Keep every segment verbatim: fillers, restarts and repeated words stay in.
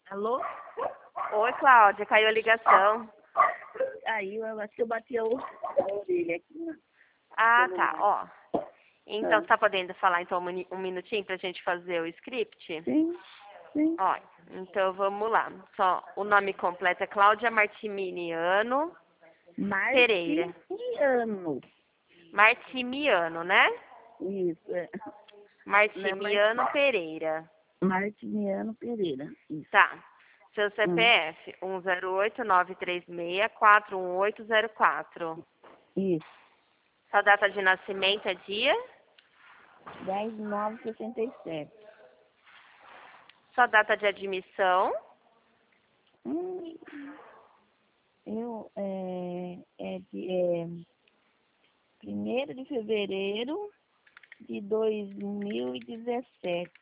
Alô? Oi, Cláudia, caiu a ligação. Aí, eu acho que eu bati a orelha aqui. Ah, tá, ó. Então, Ah. você tá podendo falar então um mini- um minutinho pra gente fazer o script? Sim, sim. Ó, então vamos lá. Só, o nome completo é Cláudia Martimiano Pereira. Martiniano. Martimiano, né? Isso, é. Martimiano Pereira. Martiniano Pereira. Isso. Tá. Seu C P Hum. F, um zero oito nove três seis quatro um oito zero quatro. Isso. Sua data de nascimento é dia? dez de nove de sessenta e sete. Sua data de admissão? Hum. Eu, é, é de é, primeiro de fevereiro de dois mil e dezessete.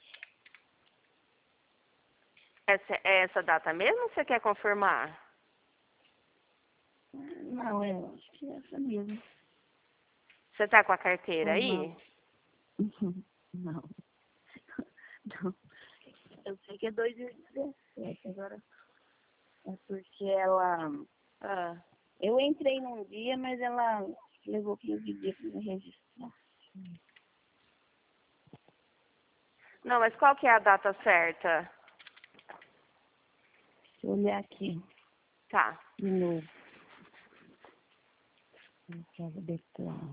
Essa, é essa data mesmo ou você quer confirmar? Não, é, acho que é essa mesmo. Você tá com a carteira Ou aí? não? Não. Não. Eu sei que é dois mil e dezessete, agora é porque ela... Ah. Eu entrei num dia, mas ela levou quinze dias para me registrar. Não, mas qual que é a data certa? Deixa eu olhar aqui Tá. de novo. Eu quero declarar.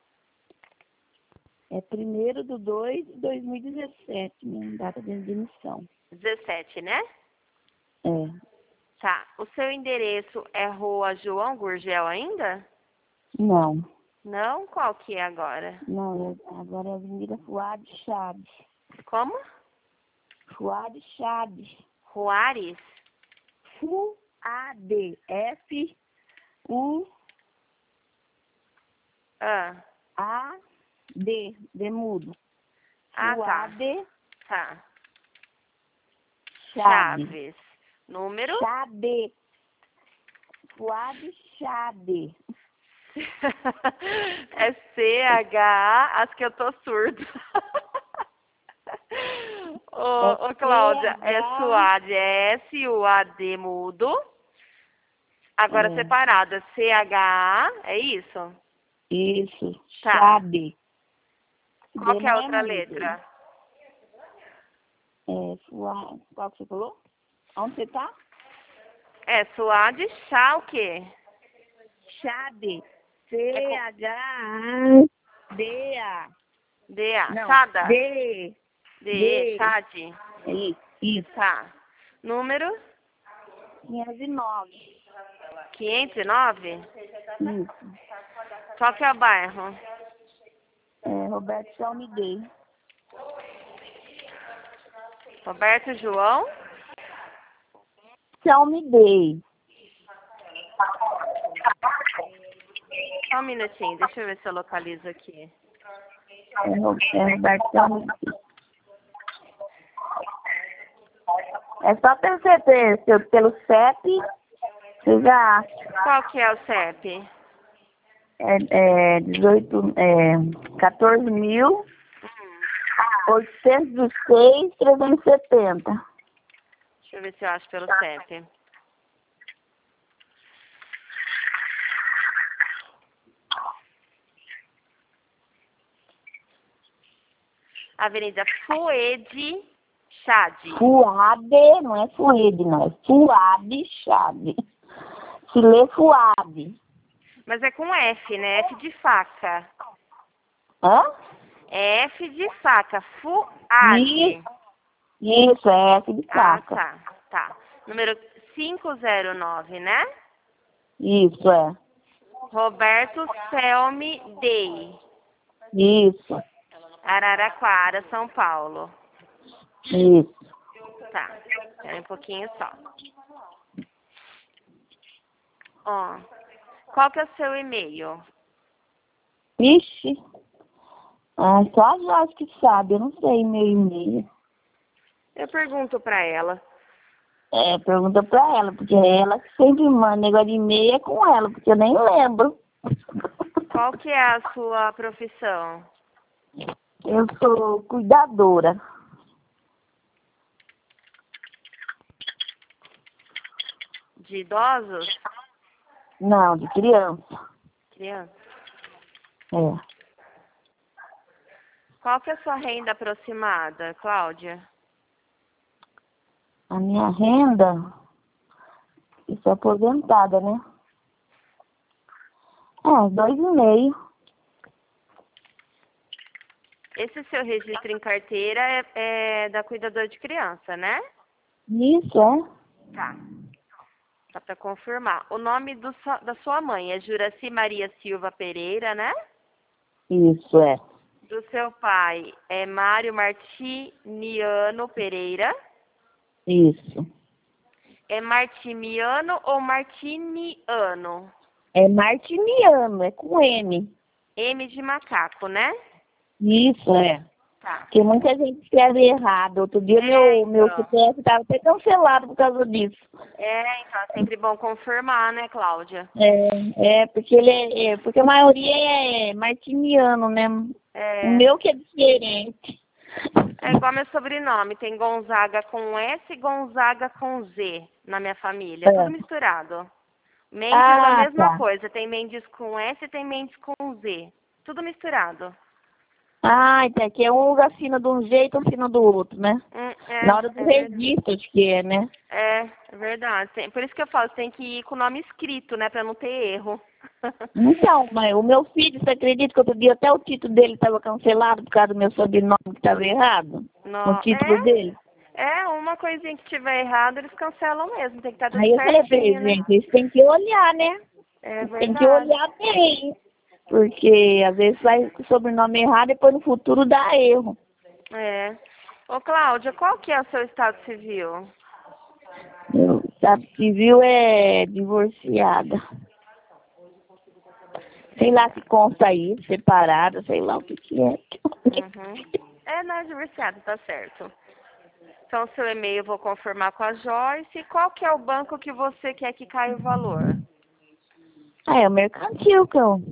É primeiro de dois de dois mil e dezessete, minha data de admissão. dezessete, né? É. Tá. O seu endereço é Rua João Gurgel ainda? Não. Não? Qual que é agora? Não, é- agora é Avenida Fuad Chaves. Como? Fuad Chaves. Juárez? Fuad. F U Ah. A D. De mudo. Ah, tá. Fuad Tá. Chaves. Chaves. Número? Chaves. Fuad Chaves. É C H A, acho que eu tô surdo. Ô, ô, Cláudia, é Suad, é S U A D mudo. Agora É, separada, C H A, é isso? isso. Tá. Chaves. Qual D que é a não é outra mudo. letra? É, Fuad. Qual que você falou? Onde você tá? É Suad, chá o quê? Chaves. É com C H A D A. D A, Não. Chada? D. D, D. Chade? Isso. Isso. Tá. Número? quinhentos e nove. quinhentos e nove? Isso. Qual que é o bairro? É, Roberto Salmidei. Roberto João? Salmidei. Só um minutinho, deixa eu ver se eu localizo aqui. É, Ro- é Roberto Salmidei. É só pelo C P, pelo pelo C E P, você já acha. Qual que é o C E P? É, é dezoito, é, quatorze mil, oitocentos e seis, trezentos e setenta. Deixa eu ver se eu acho pelo C E P. Avenida Fuede Chade. Fuad, não é Fued, não. É Fuad Chade. Se lê Fuad. Mas é com F, né? F de faca. Hã? É F de faca. Fuad. Isso, isso, é F de Ah, faca. tá. Tá. Número quinhentos e nove, né? Isso, é. Roberto Selmi Day. Isso, Araraquara, São Paulo. isso. Tá. Espera um pouquinho só. Ó. Qual que é o seu e-mail? Ixi. Ah, só a Jorge que sabe, eu não sei meu e-mail. Eu pergunto pra ela. É, pergunta pra ela, porque é ela que sempre manda negócio de e-mail é com ela, porque eu nem lembro. Qual que é a sua profissão? Eu sou cuidadora. De idosos? Não, de criança. Criança. É. Qual que é a sua renda aproximada, Cláudia? A minha renda, isso é aposentada, né? É, dois e meio. Esse seu registro em carteira é, é da cuidadora de criança, né? Isso, é? Tá. Só para confirmar. O nome do, su- da sua mãe é Juraci Maria Silva Pereira, né? Isso, é. Do seu pai é Mário Martiniano Pereira. Isso. É Martiniano ou Martiniano? É martiniano, é com M. M de macaco, né? Isso, é. Tá. Porque muita gente escreve errado. Outro dia É, meu, meu então. C P F estava até cancelado por causa disso. É, então é sempre bom confirmar, né, Cláudia? É, é porque ele é, é- porque a maioria é martiniano, né? O É, meu que é diferente. é igual meu sobrenome, tem Gonzaga com S e Gonzaga com Z na minha família, tudo É. misturado. Mendes a Ah, mesma tá. coisa, tem Mendes com S e tem Mendes com Z, tudo misturado. Ah, então aqui é um lugar fino de um jeito, um fino do outro, né? Hum, Na é, hora do é verdade. registro, acho que é, né? É, é verdade. Tem- por isso que eu falo, você tem que ir com o nome escrito, né, pra não ter erro. Então, mas o meu filho, você acredita que outro dia até o título dele estava cancelado por causa do meu sobrenome que estava errado? No No, título é, dele? é, uma coisinha que tiver errado, eles cancelam mesmo, tem que estar tudo Aí eu falei pra ele, certinho, né? gente, eles têm que olhar, né? É Eles têm que verdade. olhar bem. Porque às vezes vai com o sobrenome errado e depois no futuro dá erro. É. Ô, Cláudia, qual que é o seu estado civil? Eu, sabe, civil é divorciada. Sei lá se consta aí, separada, sei lá o que que é. Uhum. É, não é divorciado, tá certo. Então, seu e-mail eu vou confirmar com a Joyce. Qual que é o banco que você quer que caia o valor? Ah, é o mercantil que eu...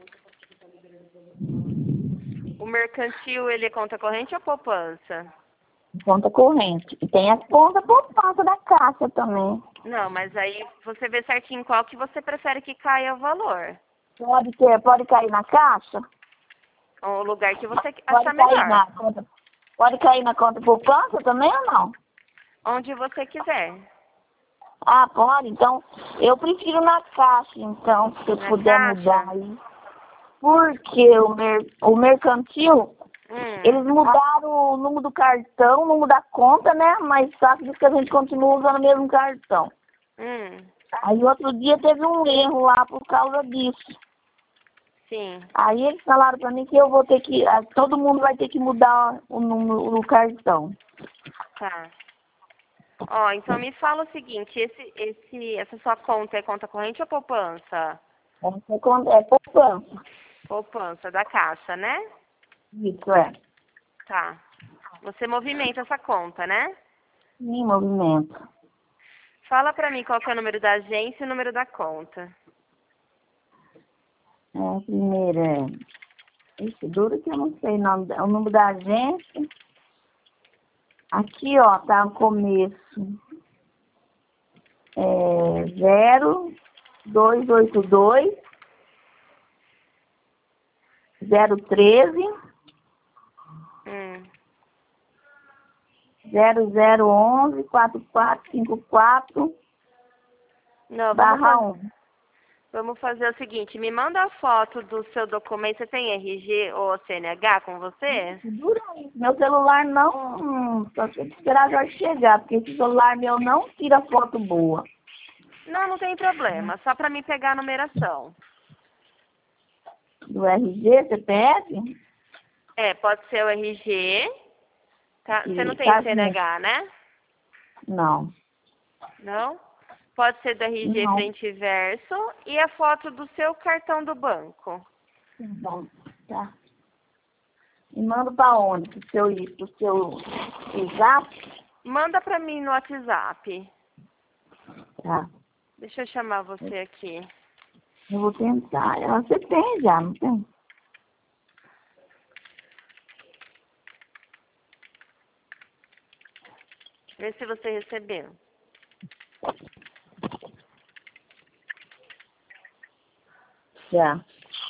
O mercantil, ele é conta corrente ou poupança? Conta corrente. E tem a conta poupança da caixa também. Não, mas aí você vê certinho qual que você prefere que caia o valor. Pode ter, pode cair na caixa? O lugar que você Pode achar cair melhor. na conta. Pode cair na conta poupança também ou não? Onde você quiser. Ah, pode. Então, eu prefiro na caixa, então, se eu Na puder mudar caixa? aí. Porque o, mer o mercantil, Hum. eles mudaram o número do cartão, o número da conta, né? Mas só que diz que a gente continua usando o mesmo cartão. Hum. Aí outro dia teve um erro lá por causa disso. Sim. Aí eles falaram pra mim que eu vou ter que, ah, todo mundo vai ter que mudar o número do cartão. Tá. Ó, então me fala o seguinte, esse, esse, essa sua conta é conta corrente ou poupança? Essa conta é poupança. Poupança da Caixa, né? Isso é. Tá. Você movimenta essa conta, né? Em movimento. Fala pra mim qual que é o número da agência e o número da conta. É, a primeira é. Esse duro que eu não sei o nome, da- o número da agência. Aqui, ó, tá no começo. É zero dois oito dois zero treze Hum. zero zero onze quatro quatro cinco quatro Não, vamos barra fazer, um. vamos fazer o seguinte, me manda a foto do seu documento. Você tem R G ou C N H com você? Dura isso. Meu celular não. Só tem que esperar a Jorge chegar, porque esse celular meu não tira foto boa. Não, não tem problema. Só pra mim pegar a numeração. Do R G, C P F? É, pode ser o R G. Tá? Você não E tem o carne. C N H, né? Não. Não? Pode ser do R G Não. frente e verso e a foto do seu cartão do banco. Bom, tá. E manda pra onde? Pro seu, pro seu zap? Manda pra mim no WhatsApp. Tá. Deixa eu chamar você aqui. Eu vou tentar. Ah, você tem já, não tem? Vê se você recebeu. Já.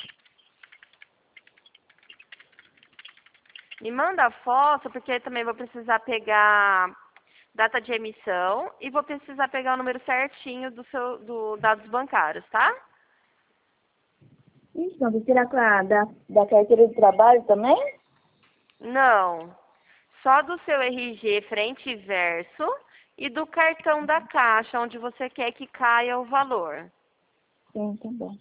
Me manda a foto, porque eu também vou precisar pegar data de emissão e vou precisar pegar o número certinho do seu do dados bancários, tá? Isso, não, vou tirar com a da, da carteira de trabalho também? Não. Só do seu R G frente e verso e do cartão da Caixa, onde você quer que caia o valor. Sim, tá bom.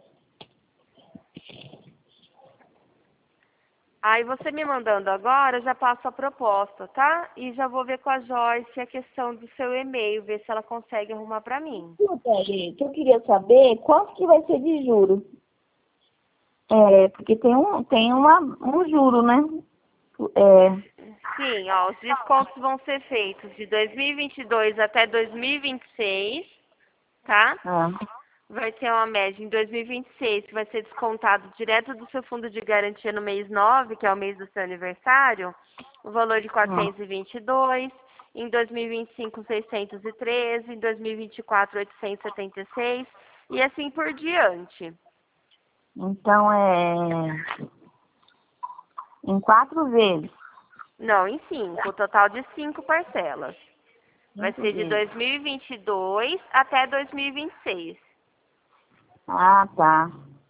Aí você me mandando agora, eu já passo a proposta, tá? E já vou ver com a Joyce a questão do seu e-mail, ver se ela consegue arrumar pra mim. Escuta, gente, eu queria saber quanto que vai ser de juro. É, porque tem um, tem uma, um juro, né? É, Sim, ó, os descontos vão ser feitos de dois mil e vinte e dois até dois mil e vinte e seis, tá? ah, Vai ter uma média em dois mil e vinte e seis, que vai ser descontado direto do seu fundo de garantia no mês nove, que é o mês do seu aniversário, o valor de ah. quatrocentos e vinte e dois, em dois mil e vinte e cinco, seiscentos e treze, em dois mil e vinte e quatro, oitocentos e setenta e seis, e assim por diante. Então é em quatro vezes. Não, em cinco, o total de cinco parcelas. Vai Cinco ser de vezes. dois mil e vinte e dois até dois mil e vinte e seis. Ah, tá.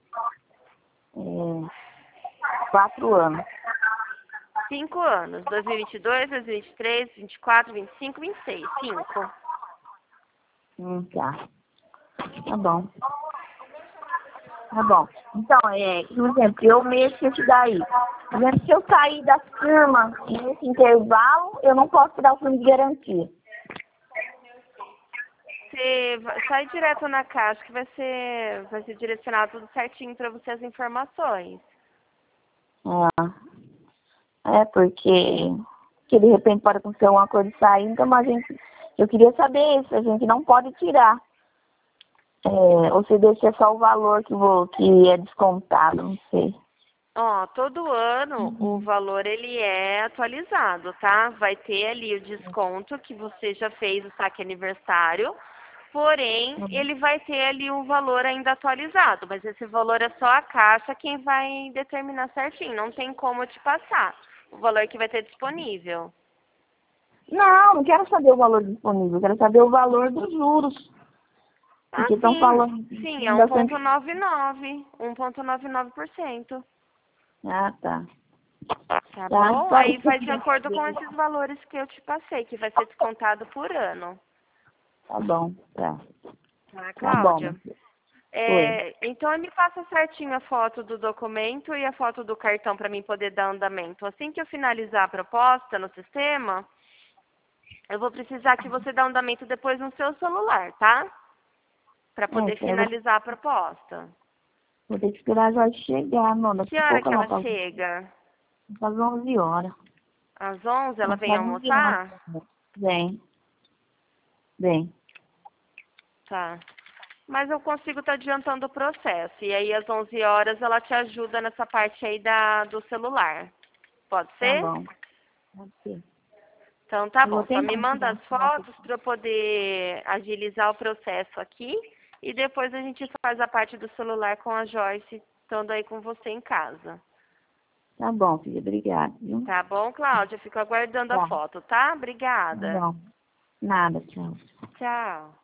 É, quatro anos. Cinco anos, dois mil e vinte e dois, dois mil e vinte e três, vinte e quatro, vinte e cinco, vinte e seis. Cinco. Hum, tá. Tá bom. Tá bom. Então, é, por exemplo, eu mexo esse daí. Por exemplo, se eu sair da firma nesse intervalo, eu não posso dar o fundo de garantia. Você vai- sai direto na caixa que vai ser, vai ser direcionado tudo certinho para você as informações. Ah, é porque, porque de repente pode acontecer alguma coisa de sair, então a gente, eu queria saber se a gente não pode tirar. É, ou se deixa só o valor que, vou, que é descontado, não sei. Ó, todo ano o Uhum. valor ele é atualizado, tá? Vai ter ali o desconto que você já fez o saque aniversário, porém Uhum. ele vai ter ali um valor ainda atualizado, mas esse valor é só a caixa quem vai determinar certinho, não tem como te passar o valor que vai ter disponível. Não, não quero saber o valor disponível, quero saber o valor dos juros. Ah, Porque estão sim, falando sim, é tem bastante. um vírgula noventa e nove, um vírgula noventa e nove por cento. Ah, tá. Tá Tá, bom? só Aí isso que eu vai de queria acordo com saber. esses valores que eu te passei, que vai ser descontado por ano. Tá bom, tá. Tá, Tá bom, Cláudia? meu filho. Oi. É, então me passa certinho a foto do documento e a foto do cartão para mim poder dar andamento. Assim que eu finalizar a proposta no sistema, eu vou precisar que você dê andamento depois no seu celular, tá? Para É, poder eu vou, finalizar a proposta. vou ter que esperar a Jorge chegar, não. Daqui Que a hora pouco que ela ela faz, chega? faz onze horas. Às onze ela Ela vem faz onze horas. almoçar? Vem, vem. Tá. Mas eu consigo estar adiantando o processo. E aí, às onze horas, ela te ajuda nessa parte aí da, do celular. Pode Tá ser? bom. Pode ser. Então, tá Eu vou bom. Só me tentar manda tirar as a foto. fotos para eu poder agilizar o processo aqui. E depois a gente faz a parte do celular com a Joyce, estando aí com você em casa. Tá bom, filha. Obrigada, viu? Tá bom, Cláudia? Fico aguardando a Tá. foto, tá? Tá Obrigada. bom. Nada, tchau. Tchau.